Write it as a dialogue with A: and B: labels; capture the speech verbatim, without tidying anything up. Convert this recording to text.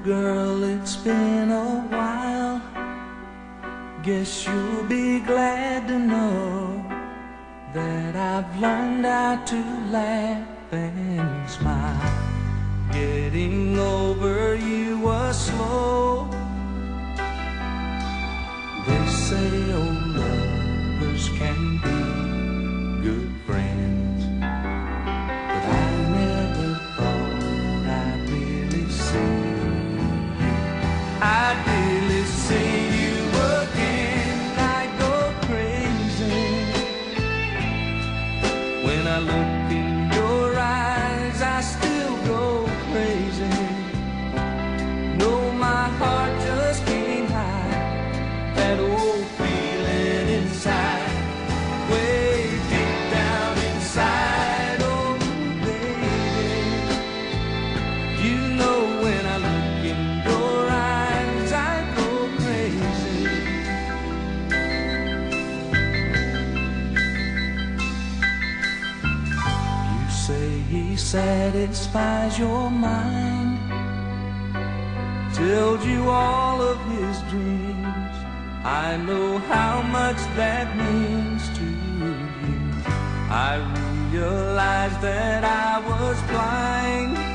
A: Girl, it's been a while. Guess you'll be glad to know that I've learned how to laugh and smile. Getting over you was slow. They say old lovers can be good friends, but I never thought I'd really see you. I'd really see you again. I'd go crazy when I look in your eyes. I still go crazy. No, my heart just can't hide that old feeling inside, way deep down inside. Oh, baby, you know when I look in your eyes, I go crazy. You say he satisfies your mind, tells you all of his dreams. I know how much that means to you. I realized that I was blind